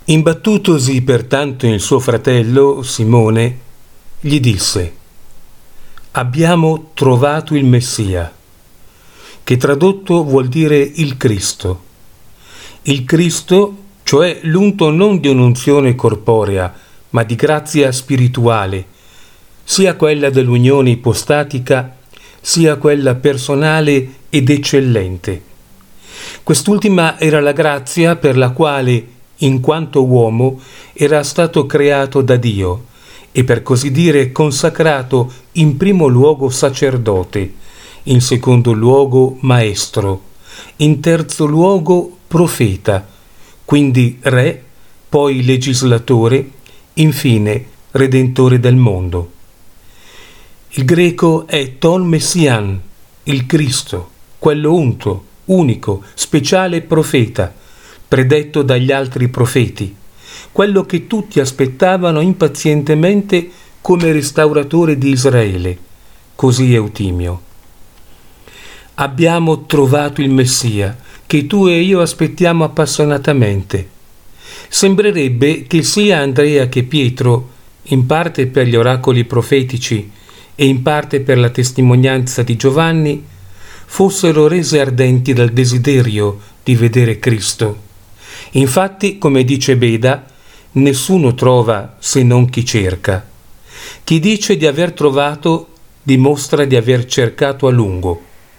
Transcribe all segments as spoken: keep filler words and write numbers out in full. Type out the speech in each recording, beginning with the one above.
Imbattutosi pertanto in suo fratello Simone, gli disse: abbiamo trovato il Messia, che tradotto vuol dire il Cristo. Il Cristo, cioè l'unto non di un'unzione corporea, ma di grazia spirituale, sia quella dell'unione ipostatica, sia quella personale ed eccellente. Quest'ultima era la grazia per la quale, in quanto uomo, era stato creato da Dio e per così dire consacrato in primo luogo sacerdote, in secondo luogo maestro, in terzo luogo profeta, quindi re, poi legislatore, infine redentore del mondo. Il greco è ton messian, il Cristo, quello unto, unico, speciale profeta, predetto dagli altri profeti, quello che tutti aspettavano impazientemente come restauratore di Israele. Così Eutimio. Abbiamo trovato il Messia, che tu e io aspettiamo appassionatamente. Sembrerebbe che sia Andrea che Pietro, in parte per gli oracoli profetici e in parte per la testimonianza di Giovanni, fossero rese ardenti dal desiderio di vedere Cristo. Infatti, come dice Beda, nessuno trova se non chi cerca. Chi dice di aver trovato dimostra di aver cercato a lungo.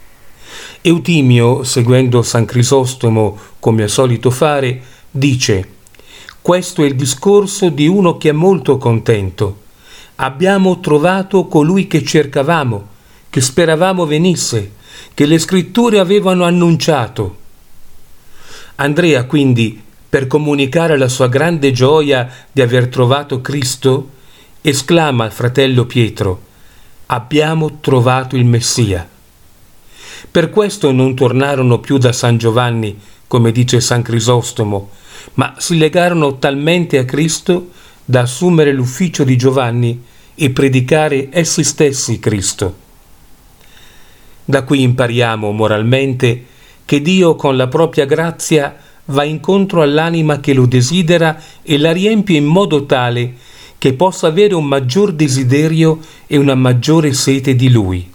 Eutimio, seguendo San Crisostomo come è solito fare, dice: questo è il discorso di uno che è molto contento. Abbiamo trovato colui che cercavamo, che speravamo venisse, che le scritture avevano annunciato. Andrea, quindi, per comunicare la sua grande gioia di aver trovato Cristo, esclama al fratello Pietro: abbiamo trovato il Messia. Per questo non tornarono più da San Giovanni, come dice San Crisostomo, ma si legarono talmente a Cristo da assumere l'ufficio di Giovanni e predicare essi stessi Cristo. Da qui impariamo moralmente che Dio con la propria grazia va incontro all'anima che lo desidera e la riempie in modo tale che possa avere un maggior desiderio e una maggiore sete di Lui.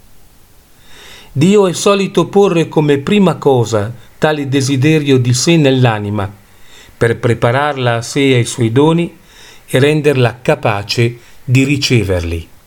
Dio è solito porre come prima cosa tale desiderio di sé nell'anima, per prepararla a sé e ai suoi doni e renderla capace di riceverli.